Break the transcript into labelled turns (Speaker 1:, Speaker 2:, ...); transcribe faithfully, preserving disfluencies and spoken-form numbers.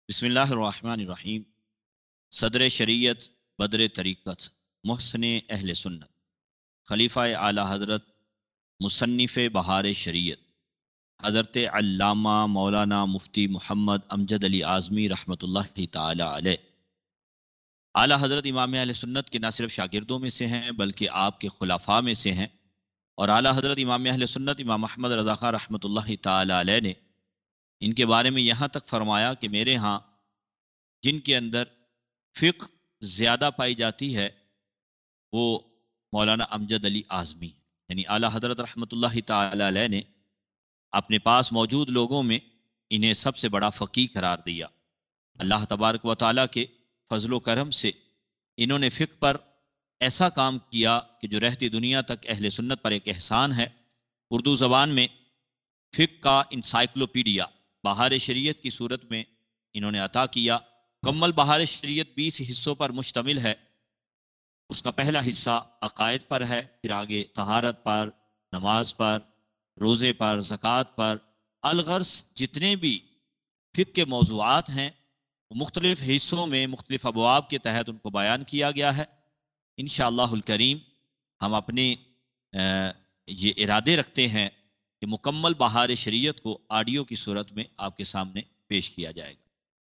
Speaker 1: بسم اللہ الرحمن الرحیم۔ صدر شریعت، بدر طریقت، محسن اہل سنت، خلیفہ اعلیٰ حضرت، مصنف بہار شریعت، حضرت علامہ مولانا مفتی محمد امجد علی اعظمی رحمۃ اللہ تعالی علیہ۔ اعلیٰ حضرت امام اہل سنت کے نہ صرف شاگردوں میں سے ہیں بلکہ آپ کے خلفاء میں سے ہیں، اور اعلیٰ حضرت امام اہل سنت امام احمد رضا خان رحمۃ اللہ تعالی علیہ نے ان کے بارے میں یہاں تک فرمایا کہ میرے ہاں جن کے اندر فقہ زیادہ پائی جاتی ہے وہ مولانا امجد علی اعظمی، یعنی اعلیٰ حضرت رحمۃ اللہ تعالی علیہ نے اپنے پاس موجود لوگوں میں انہیں سب سے بڑا فقیہ قرار دیا۔ اللہ تبارک و تعالیٰ کے فضل و کرم سے انہوں نے فقہ پر ایسا کام کیا کہ جو رہتی دنیا تک اہل سنت پر ایک احسان ہے۔ اردو زبان میں فقہ کا انسائکلوپیڈیا بہار شریعت کی صورت میں انہوں نے عطا کیا۔ مکمل بہار شریعت بیس حصوں پر مشتمل ہے۔ اس کا پہلا حصہ عقائد پر ہے، پھر آگے طہارت پر، نماز پر، روزے پر، زکوٰۃ پر، الغرض جتنے بھی فقہ کے موضوعات ہیں وہ مختلف حصوں میں مختلف ابواب کے تحت ان کو بیان کیا گیا ہے۔ انشاءاللہ الکریم ہم اپنے یہ ارادے رکھتے ہیں کہ مکمل بہار شریعت کو آڈیو کی صورت میں آپ کے سامنے پیش کیا جائے گا۔